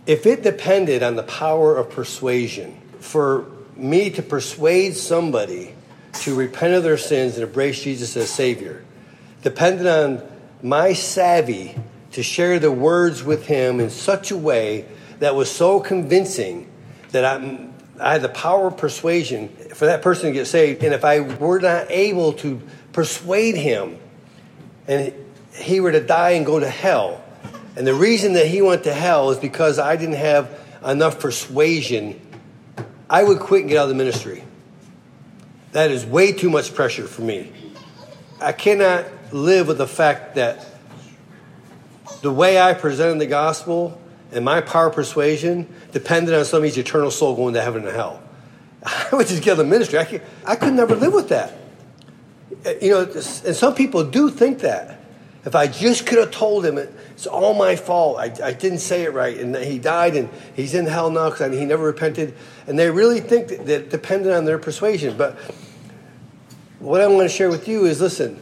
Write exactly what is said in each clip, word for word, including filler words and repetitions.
If it depended on the power of persuasion for me to persuade somebody to repent of their sins and embrace Jesus as Savior, depended on my savvy to share the words with him in such a way that was so convincing that I, I had the power of persuasion for that person to get saved. And if I were not able to persuade him and he were to die and go to hell, and the reason that he went to hell is because I didn't have enough persuasion, I would quit and get out of the ministry. That is way too much pressure for me. I cannot live with the fact that the way I presented the gospel and my power of persuasion depended on somebody's eternal soul going to heaven and hell. I would just get out of the ministry. I, I could never live with that. You know, and some people do think that. If I just could have told him it's all my fault, I, I didn't say it right, and he died, and he's in hell now because he never repented, and they really think that, that depended on their persuasion. But what I want to share with you is, listen,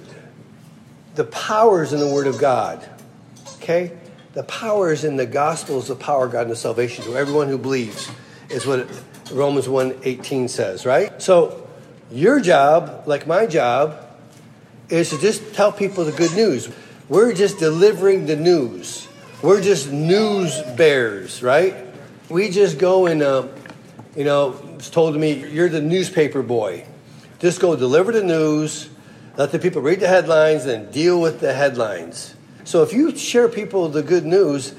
the power is in the Word of God, okay? The power is in the gospel, is the power of God and the salvation to everyone who believes, is what Romans one eighteen says, right? So your job, like my job, is to just tell people the good news. We're just delivering the news. We're just news bearers, right? We just go and, uh, you know, it's told to me, you're the newspaper boy. Just go deliver the news, let the people read the headlines, and deal with the headlines. So if you share people the good news,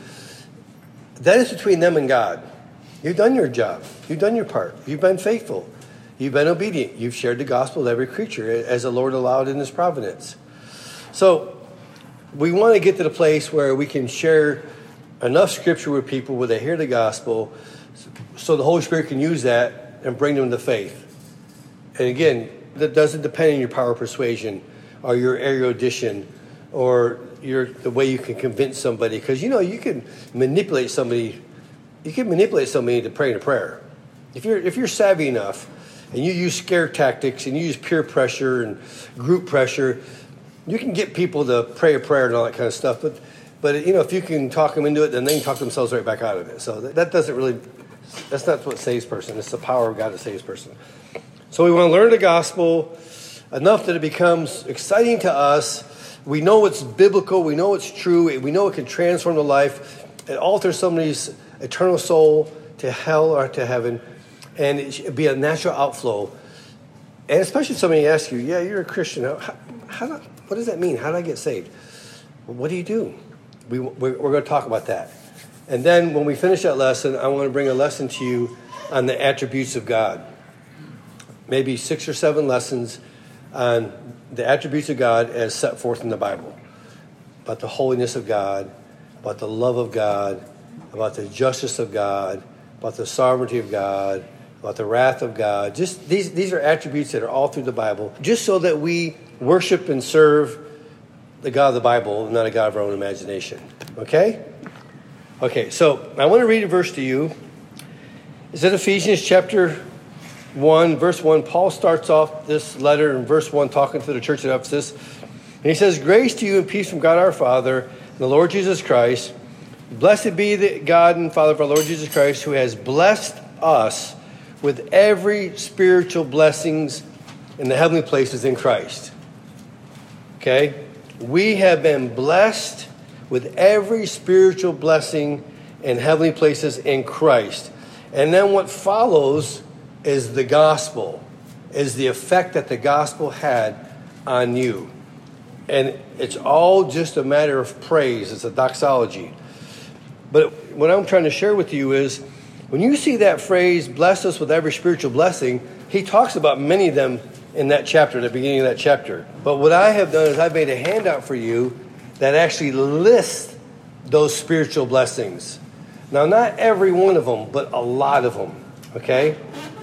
that is between them and God. You've done your job. You've done your part. You've been faithful. You've been obedient. You've shared the gospel with every creature as the Lord allowed in his providence. So we want to get to the place where we can share enough scripture with people where they hear the gospel so the Holy Spirit can use that and bring them to faith. And again, that doesn't depend on your power of persuasion or your erudition or your the way you can convince somebody. Because, you know, you can manipulate somebody. You can manipulate somebody to pray in a prayer. If you're if you're savvy enough and you use scare tactics and you use peer pressure and group pressure, you can get people to pray a prayer and all that kind of stuff. But, but you know, if you can talk them into it, then they can talk themselves right back out of it. So that, that doesn't really, that's not what saves a person. It's the power of God that saves a person. So we want to learn the gospel enough that it becomes exciting to us. We know it's biblical. We know it's true. We know it can transform the life. It alters somebody's eternal soul to hell or to heaven. And it should be a natural outflow. And especially if somebody asks you, yeah, you're a Christian. How, how do, what does that mean? How do I get saved? Well, what do you do? We, we're, we're going to talk about that. And then when we finish that lesson, I want to bring a lesson to you on the attributes of God. Maybe six or seven lessons on the attributes of God as set forth in the Bible. About the holiness of God, about the love of God, about the justice of God, about the sovereignty of God, about the wrath of God. Just these, these are attributes that are all through the Bible, just so that we worship and serve the God of the Bible, not a God of our own imagination. Okay? Okay, so I want to read a verse to you. It's in Ephesians chapter one, verse one. Paul starts off this letter in verse one talking to the church at Ephesus. And he says, grace to you and peace from God our Father and the Lord Jesus Christ. Blessed be the God and Father of our Lord Jesus Christ, who has blessed us with every spiritual blessings in the heavenly places in Christ. Okay? We have been blessed with every spiritual blessing in heavenly places in Christ. And then what follows is the gospel, is the effect that the gospel had on you. And it's all just a matter of praise. It's a doxology. But what I'm trying to share with you is, when you see that phrase, bless us with every spiritual blessing, he talks about many of them in that chapter, in the beginning of that chapter. But what I have done is I've made a handout for you that actually lists those spiritual blessings. Now, not every one of them, but a lot of them, okay?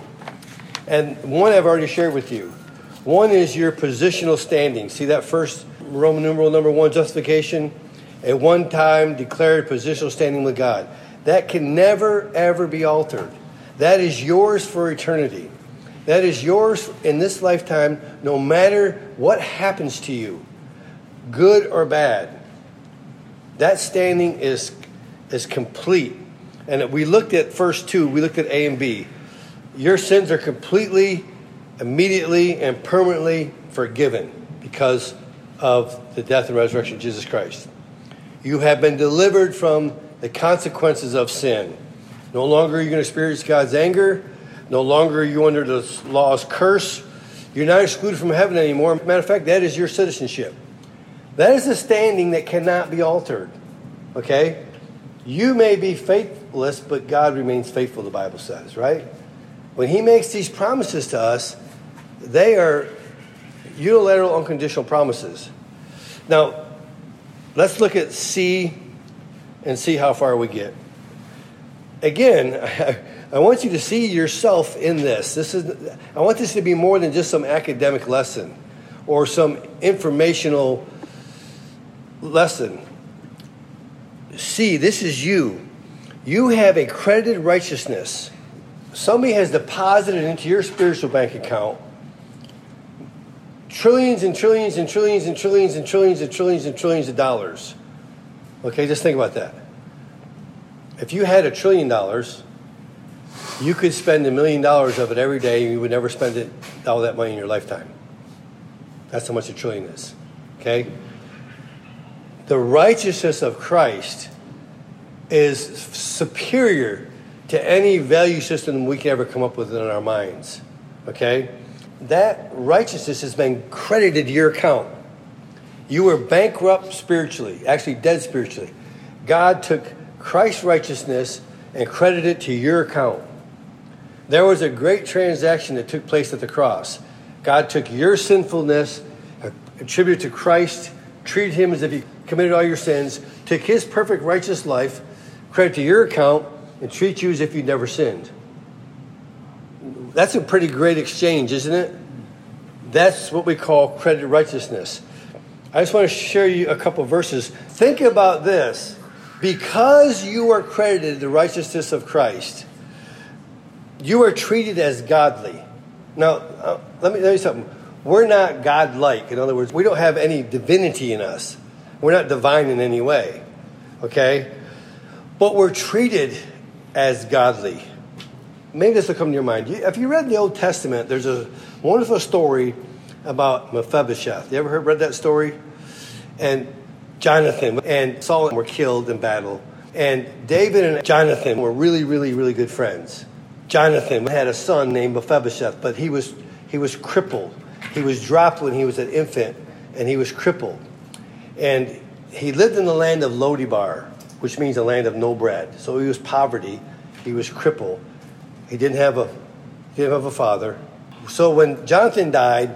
And one I've already shared with you. One is your positional standing. See that first Roman numeral number one, justification? At one time declared positional standing with God. That can never, ever be altered. That is yours for eternity. That is yours in this lifetime, no matter what happens to you, good or bad. That standing is, is complete. And we looked at first two, we looked at A and B. Your sins are completely, immediately, and permanently forgiven because of the death and resurrection of Jesus Christ. You have been delivered from the consequences of sin. No longer are you going to experience God's anger. No longer are you under the law's curse. You're not excluded from heaven anymore. Matter of fact, that is your citizenship. That is a standing that cannot be altered. Okay? You may be faithless, but God remains faithful, the Bible says, right? When he makes these promises to us, they are unilateral, unconditional promises. Now, let's look at C and see how far we get. Again, I want you to see yourself in this. This is, I want this to be more than just some academic lesson or some informational lesson. See, this is you. You have a credited righteousness. Somebody has deposited into your spiritual bank account trillions and trillions and trillions and trillions and trillions and trillions and trillions of dollars. Okay, just think about that. If you had a trillion dollars, you could spend a million dollars of it every day and you would never spend it, all that money in your lifetime. That's how much a trillion is. Okay? The righteousness of Christ is superior to any value system we can ever come up with in our minds. Okay? That righteousness has been credited to your account. You were bankrupt spiritually, actually dead spiritually. God took Christ's righteousness and credited it to your account. There was a great transaction that took place at the cross. God took your sinfulness, attributed to Christ, treated him as if he committed all your sins, took his perfect righteous life, credited to your account, and treat you as if you'd never sinned. That's a pretty great exchange, isn't it? That's what we call credited righteousness. I just want to share you a couple verses. Think about this. Because you are credited the righteousness of Christ, you are treated as godly. Now, uh, let me tell you something. We're not God-like. In other words, we don't have any divinity in us. We're not divine in any way. Okay? But we're treated as godly. Maybe this will come to your mind. If you read the Old Testament, there's a wonderful story about Mephibosheth. You ever heard read that story? And Jonathan and Saul were killed in battle. And David and Jonathan were really, really, really good friends. Jonathan had a son named Mephibosheth, but he was he was crippled. He was dropped when he was an infant, and he was crippled. And he lived in the land of Lo-debar, which means a land of no bread. So he was poverty. He was crippled. He didn't have a he didn't have a father. So when Jonathan died,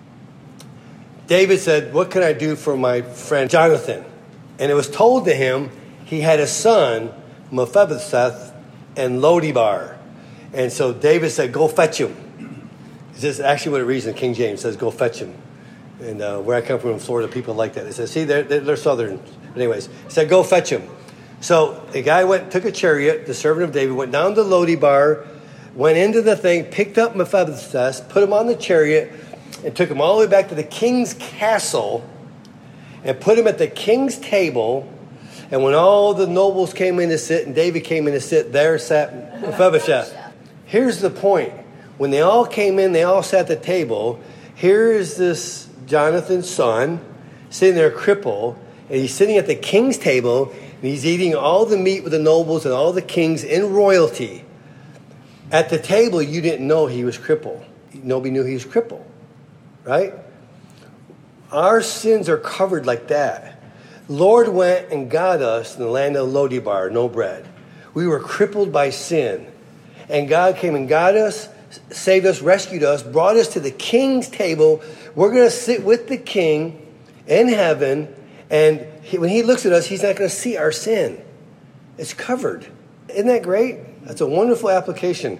David said, "What can I do for my friend Jonathan?" And it was told to him he had a son, Mephibosheth, in Lo-debar. And so David said, "Go fetch him." This is actually what it reads in King James. It says, "Go fetch him." And uh, where I come from in Florida, people like that. They say, see, they're, they're southern. But anyways, he said, "Go fetch him." So the guy went, took a chariot, the servant of David, went down to Lo-debar, went into the thing, picked up Mephibosheth, put him on the chariot, and took him all the way back to the king's castle and put him at the king's table. And when all the nobles came in to sit and David came in to sit, there sat Mephibosheth. Here's the point. When they all came in, they all sat at the table. Here is this Jonathan's son sitting there crippled, and he's sitting at the king's table, and he's eating all the meat with the nobles and all the kings in royalty. At the table, you didn't know he was crippled. Nobody knew he was crippled, right? Our sins are covered like that. Lord went and got us in the land of Lo-debar, no bread. We were crippled by sin. And God came and got us, saved us, rescued us, brought us to the king's table. We're going to sit with the king in heaven. And he, when he looks at us, he's not going to see our sin. It's covered. Isn't that great? That's a wonderful application.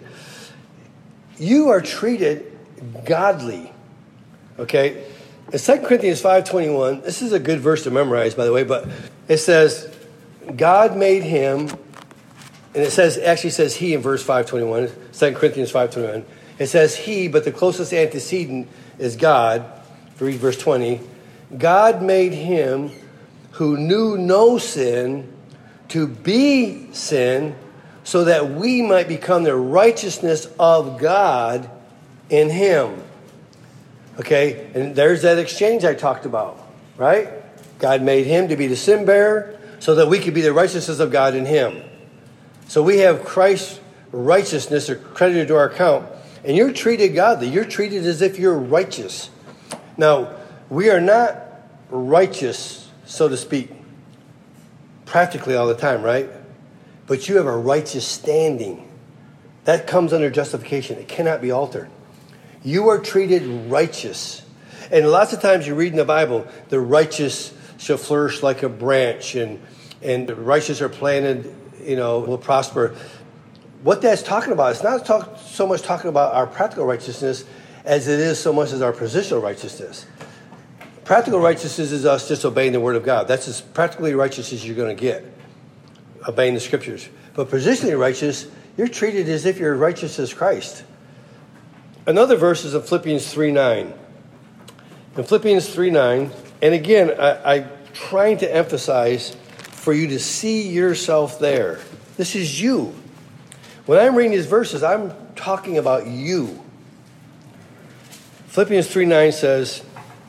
You are treated godly. Okay? In Second Corinthians five twenty-one, this is a good verse to memorize, by the way, but it says, God made him, and it says, actually says he in verse five twenty-one, Second Corinthians five twenty-one. It says he, but the closest antecedent is God. Read verse twenty. God made him who knew no sin to be sin so that we might become the righteousness of God in him. Okay, and there's that exchange I talked about, right? God made him to be the sin bearer so that we could be the righteousness of God in him. So we have Christ's righteousness credited to our account, and you're treated godly. You're treated as if you're righteous. Now, we are not righteous, so to speak, practically all the time, right? But you have a righteous standing. That comes under justification. It cannot be altered. You are treated righteous. And lots of times you read in the Bible, the righteous shall flourish like a branch, and, and the righteous are planted, you know, will prosper. What that's talking about, it's not talk, so much talking about our practical righteousness as it is so much as our positional righteousness. Practical righteousness is us just obeying the word of God. That's as practically righteous as you're going to get, obeying the scriptures. But positionally righteous, you're treated as if you're righteous as Christ. Another verse is in Philippians three nine. In Philippians three nine, and again, I, I'm trying to emphasize for you to see yourself there. This is you. When I'm reading these verses, I'm talking about you. Philippians three nine says,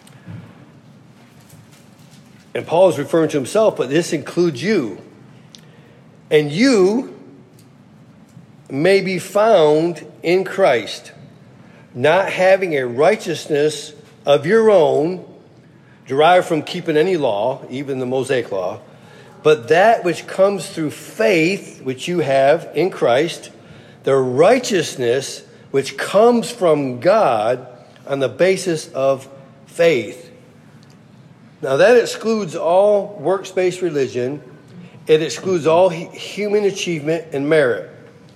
and Paul is referring to himself, but this includes you. And you may be found in Christ, not having a righteousness of your own, derived from keeping any law, even the Mosaic law, but that which comes through faith, which you have in Christ, the righteousness which comes from God on the basis of faith. Now that excludes all works-based religion. It excludes all human achievement and merit.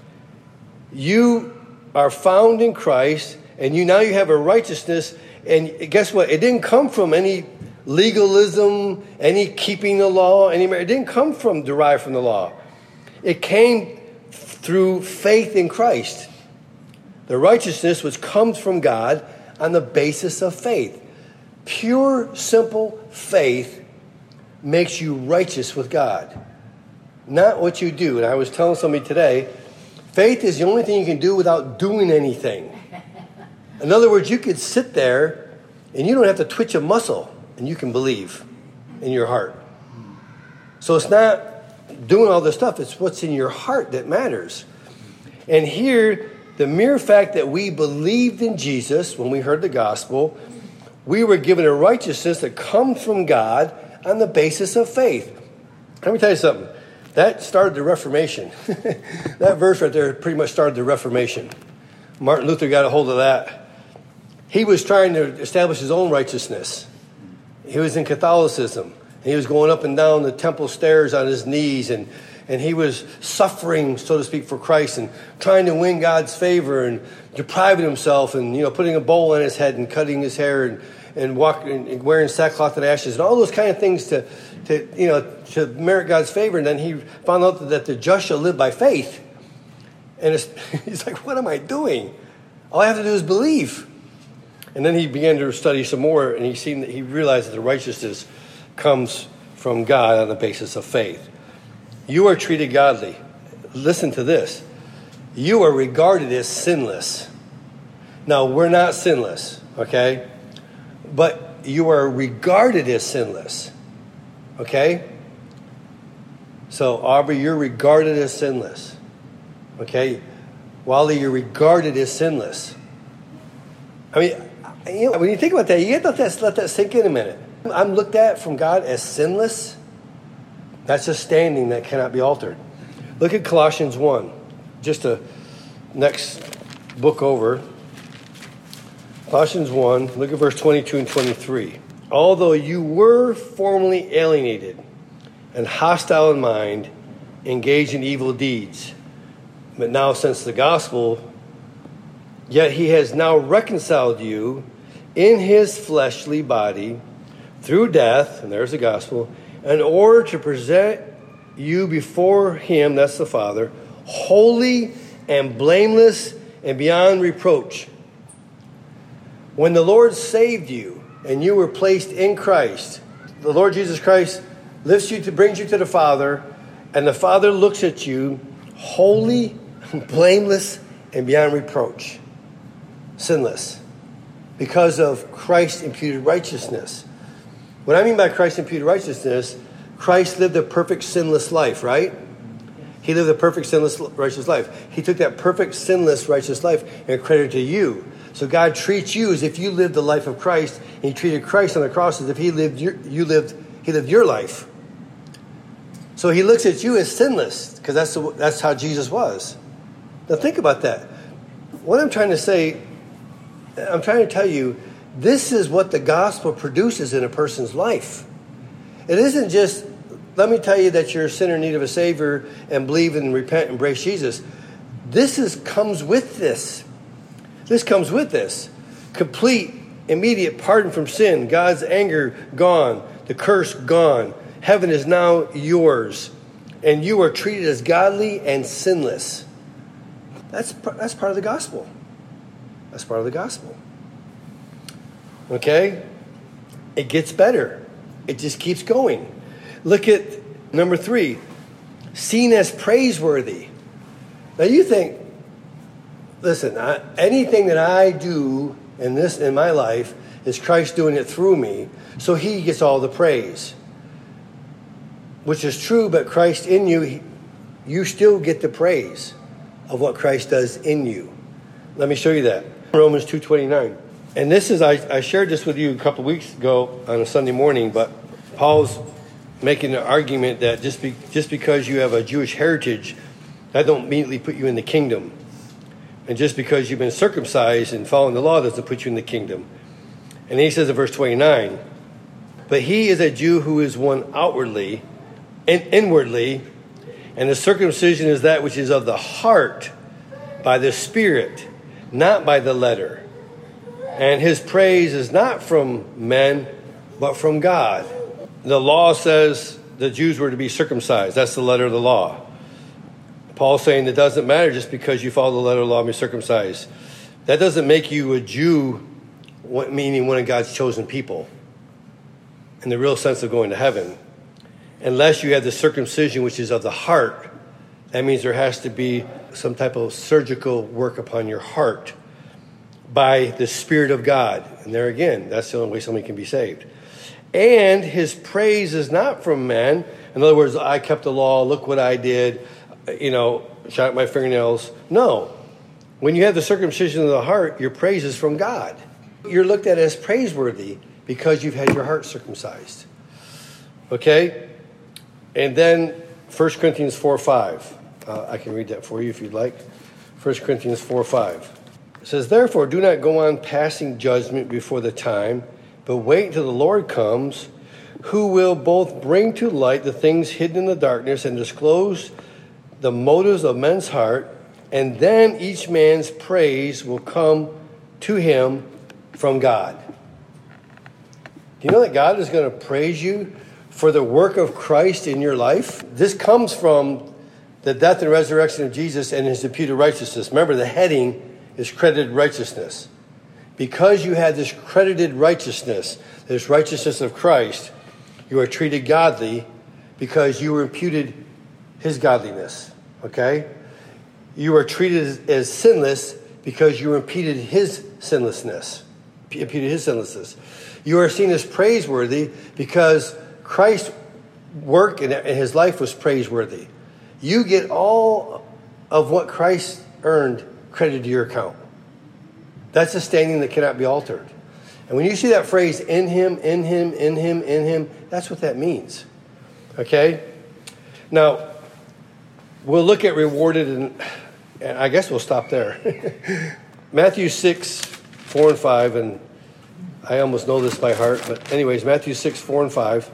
You are found in Christ, and you now you have a righteousness, and guess what? It didn't come from any legalism, any keeping the law, any merit. It didn't come from, derived from the law. It came through faith in Christ. The righteousness which comes from God on the basis of faith. Pure, simple faith makes you righteous with God. Not what you do. And I was telling somebody today, faith is the only thing you can do without doing anything. In other words, you could sit there and you don't have to twitch a muscle and you can believe in your heart. So it's not doing all this stuff. It's what's in your heart that matters. And here, the mere fact that we believed in Jesus when we heard the gospel, we were given a righteousness that comes from God on the basis of faith. Let me tell you something. That started the Reformation. That verse right there pretty much started the Reformation. Martin Luther got a hold of that. He was trying to establish his own righteousness. He was in Catholicism. He was going up and down the temple stairs on his knees, and, and he was suffering, so to speak, for Christ and trying to win God's favor and depriving himself and, you know, putting a bowl on his head and cutting his hair and, and, walking, and wearing sackcloth and ashes and all those kind of things to, to, you know, to merit God's favor. And then he found out that the just shall live by faith. And it's, he's like, what am I doing? All I have to do is believe. And then he began to study some more, and he seen that he realized that the righteousness comes from God on the basis of faith. You are treated godly. Listen to this. You are regarded as sinless. Now, we're not sinless, okay? But you are regarded as sinless, okay? So, Aubrey, you're regarded as sinless, okay? Wally, you're regarded as sinless. I mean, you know, when you think about that, you have to let that, let that sink in a minute. I'm looked at from God as sinless. That's a standing that cannot be altered. Look at Colossians one, just a next book over. Colossians one, look at verse twenty-two and twenty-three. Although you were formerly alienated and hostile in mind, engaged in evil deeds, but now since the gospel, yet he has now reconciled you in his fleshly body through death, and there's the gospel, in order to present you before him, that's the Father, holy and blameless and beyond reproach. When the Lord saved you and you were placed in Christ, the Lord Jesus Christ lifts you to brings you to the Father, and the Father looks at you holy, blameless, and beyond reproach. Sinless. Because of Christ's imputed righteousness. What I mean by Christ's imputed righteousness, Christ lived a perfect sinless life, right? He lived a perfect sinless righteous life. He took that perfect sinless righteous life and credited to you. So God treats you as if you lived the life of Christ, and he treated Christ on the cross as if he lived your, you lived he lived your life. So he looks at you as sinless, because that's the, that's how Jesus was. Now think about that. What I'm trying to say, I'm trying to tell you, this is what the gospel produces in a person's life. It isn't just, let me tell you that you're a sinner in need of a Savior and believe and repent and embrace Jesus. This is comes with this. This comes with this. Complete, immediate pardon from sin. God's anger gone. The curse gone. Heaven is now yours. And you are treated as godly and sinless. That's, that's part of the gospel. That's part of the gospel. Okay? It gets better. It just keeps going. Look at number three. Seen as praiseworthy. Now you think, listen, I, anything that I do in this in my life is Christ doing it through me, so he gets all the praise. Which is true, but Christ in you, he, you still get the praise of what Christ does in you. Let me show you that. Romans two twenty-nine. And this is, I, I shared this with you a couple weeks ago on a Sunday morning, but Paul's making an argument that just be, just because you have a Jewish heritage, that don't immediately put you in the kingdom. And just because you've been circumcised and following the law doesn't put you in the kingdom. And he says in verse twenty-nine, but he is a Jew who is one outwardly and inwardly, and the circumcision is that which is of the heart by the Spirit, not by the letter. And his praise is not from men, but from God. The law says the Jews were to be circumcised. That's the letter of the law. Paul's saying it doesn't matter just because you follow the letter of the law and be circumcised. That doesn't make you a Jew, meaning one of God's chosen people, in the real sense of going to heaven. Unless you have the circumcision, which is of the heart. That means there has to be some type of surgical work upon your heart by the Spirit of God. And there again, that's the only way somebody can be saved. And his praise is not from man. In other words, I kept the law, look what I did, you know, shot my fingernails. No. When you have the circumcision of the heart, your praise is from God. You're looked at as praiseworthy because you've had your heart circumcised. Okay? And then First Corinthians four five. Uh, I can read that for you if you'd like. First Corinthians four five. It says, therefore, do not go on passing judgment before the time, but wait until the Lord comes, who will both bring to light the things hidden in the darkness and disclose the motives of men's heart, and then each man's praise will come to him from God. Do you know that God is going to praise you for the work of Christ in your life? This comes from the death and resurrection of Jesus and his imputed righteousness. Remember, the heading is credited righteousness. Because you had this credited righteousness, this righteousness of Christ, you are treated godly because you were imputed his godliness. Okay? You are treated as, as sinless because you were imputed his sinlessness. Imputed his sinlessness. You are seen as praiseworthy because Christ's work and his life was praiseworthy. You get all of what Christ earned credited to your account. That's a standing that cannot be altered. And when you see that phrase, in him, in him, in him, in him, that's what that means. Okay? Now, we'll look at rewarded, and, and I guess we'll stop there. Matthew six, four and five, and I almost know this by heart, but anyways, Matthew six, four and five.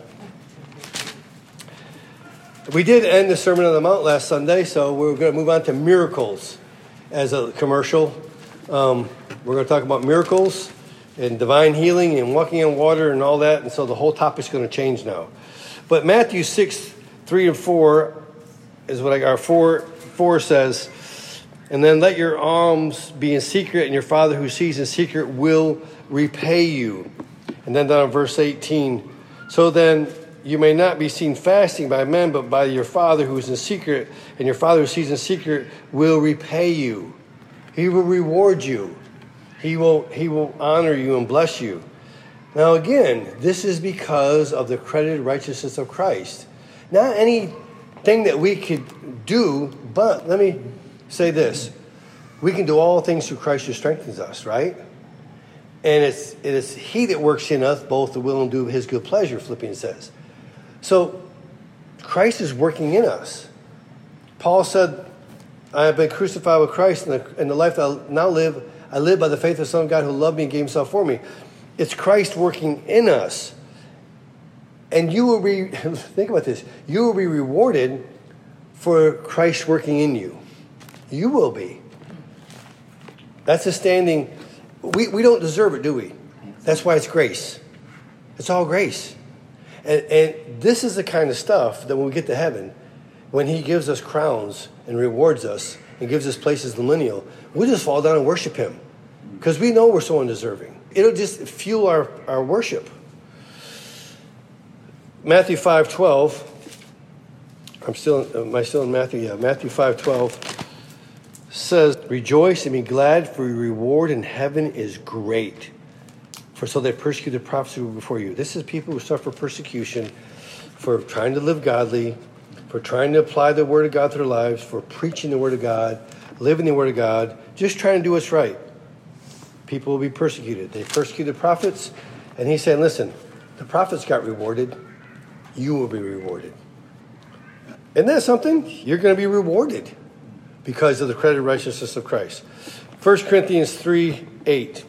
We did end the Sermon on the Mount last Sunday, so we're going to move on to miracles as a commercial. Um, we're going to talk about miracles and divine healing and walking on water and all that, and so the whole topic's going to change now. But Matthew six, three and four is what I got. Four, four says, and then let your alms be in secret, and your Father who sees in secret will repay you. And then down in verse eighteen, so then you may not be seen fasting by men, but by your Father who is in secret, and your Father who sees in secret will repay you. He will reward you. He will, he will honor you and bless you. Now again, this is because of the credited righteousness of Christ. Not anything that we could do, but let me say this. We can do all things through Christ who strengthens us, right? And it's, it is he that works in us both the will and do of his good pleasure, Philippians says. So Christ is working in us. Paul said, I have been crucified with Christ, and the, and the life that I now live, I live by the faith of the Son of God who loved me and gave himself for me. It's Christ working in us. And you will be, think about this, you will be rewarded for Christ working in you. You will be. That's a standing, we, we don't deserve it, do we? That's why it's grace. It's all grace. And, and this is the kind of stuff that when we get to heaven, when he gives us crowns and rewards us and gives us places millennial, we'll just fall down and worship him because we know we're so undeserving. It'll just fuel our, our worship. Matthew five twelve. I'm still, am I still in Matthew? Yeah, Matthew five twelve says, rejoice and be glad, for your reward in heaven is great. For so they persecuted the prophets who were before you. This is people who suffer persecution for trying to live godly, for trying to apply the word of God to their lives, for preaching the word of God, living the word of God, just trying to do what's right. People will be persecuted. They persecuted prophets, and he's saying, listen, the prophets got rewarded. You will be rewarded. Isn't that something? You're going to be rewarded because of the credited righteousness of Christ. First Corinthians three eight.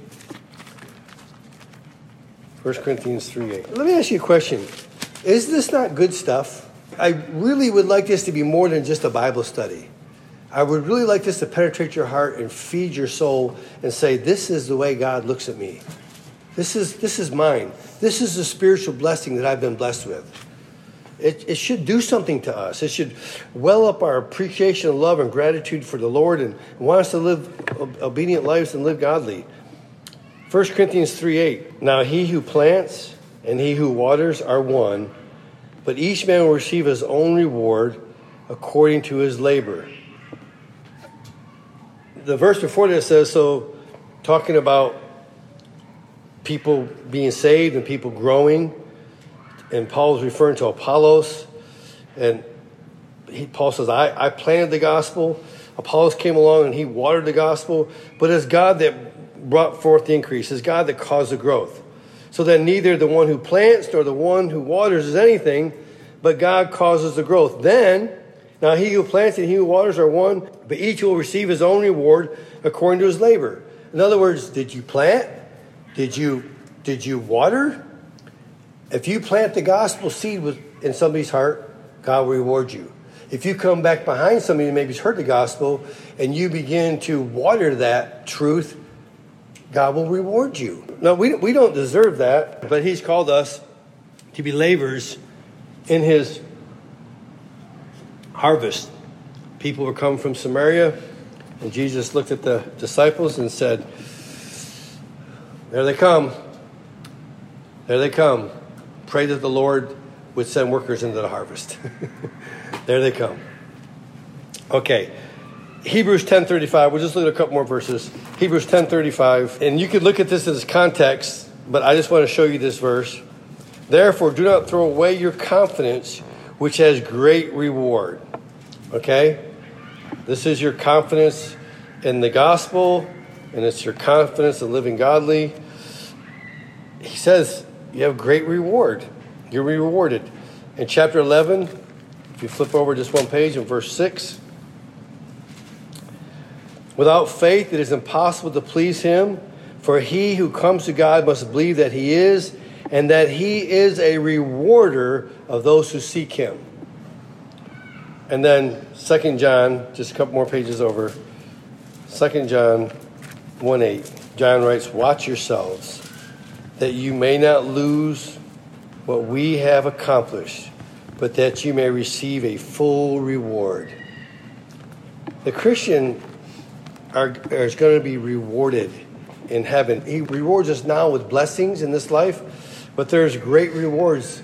First Corinthians three eight. Let me ask you a question. Is this not good stuff? I really would like this to be more than just a Bible study. I would really like this to penetrate your heart and feed your soul and say, this is the way God looks at me. This is this is mine. This is the spiritual blessing that I've been blessed with. It, it should do something to us. It should well up our appreciation and love and gratitude for the Lord and want us to live obedient lives and live godly. First Corinthians three eight. Now he who plants and he who waters are one, but each man will receive his own reward according to his labor. The verse before that says, so talking about people being saved and people growing, and Paul's referring to Apollos, and he, Paul says, I, I planted the gospel, Apollos came along and he watered the gospel, but it's God that brought forth the increase, it's God that caused the growth. So that neither the one who plants nor the one who waters is anything, but God causes the growth. Then, now he who plants and he who waters are one, but each will receive his own reward according to his labor. In other words, did you plant? Did you did you water? If you plant the gospel seed in somebody's heart, God will reward you. If you come back behind somebody who maybe's heard the gospel and you begin to water that truth, God will reward you. No, we we don't deserve that, but he's called us to be laborers in his harvest. People were coming from Samaria, and Jesus looked at the disciples and said, there they come. There they come. Pray that the Lord would send workers into the harvest. There they come. Okay. Hebrews ten thirty-five. We'll just look at a couple more verses. Hebrews ten thirty-five. And you could look at this as context, but I just want to show you this verse. Therefore, do not throw away your confidence, which has great reward. Okay? This is your confidence in the gospel, and it's your confidence in living godly. He says you have great reward. You're rewarded. In chapter eleven, if you flip over just one page in verse six, without faith it is impossible to please him, for he who comes to God must believe that he is, and that he is a rewarder of those who seek him. And then Second John, just a couple more pages over, Second John one eight, John writes, watch yourselves, that you may not lose what we have accomplished, but that you may receive a full reward. The Christian are, is going to be rewarded in heaven. He rewards us now with blessings in this life, but there's great rewards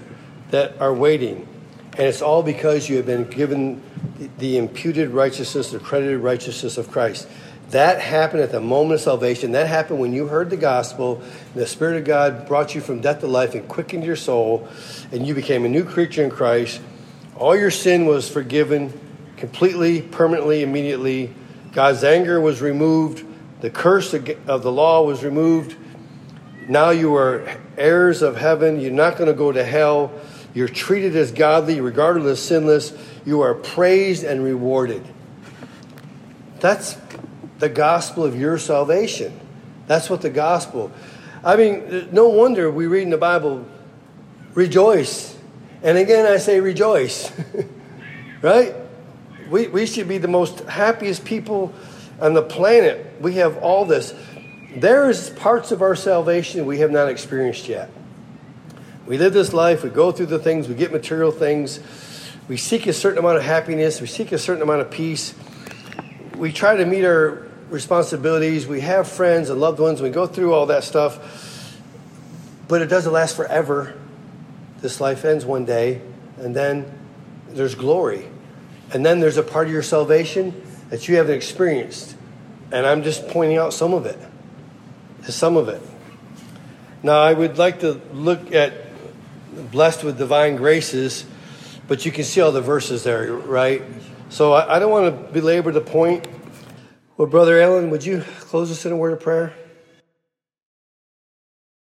that are waiting. And it's all because you have been given the imputed righteousness, the credited righteousness of Christ. That happened at the moment of salvation. That happened when you heard the gospel, and the Spirit of God brought you from death to life and quickened your soul, and you became a new creature in Christ. All your sin was forgiven completely, permanently, immediately. God's anger was removed. The curse of the law was removed. Now you are heirs of heaven. You're not going to go to hell. You're treated as godly, regarded as sinless. You are praised and rewarded. That's the gospel of your salvation. That's what the gospel. I mean, no wonder we read in the Bible, rejoice. And again, I say rejoice. Right? We, we should be the most happiest people on the planet. We have all this. There is parts of our salvation we have not experienced yet. We live this life, we go through the things, we get material things, we seek a certain amount of happiness, we seek a certain amount of peace. We try to meet our responsibilities, we have friends and loved ones, we go through all that stuff, but it doesn't last forever. This life ends one day, and then there's glory. And then there's a part of your salvation that you haven't experienced. And I'm just pointing out some of it. Some of it. Now, I would like to look at blessed with divine graces, but you can see all the verses there, right? So I, I don't want to belabor the point. Well, Brother Alan, would you close us in a word of prayer?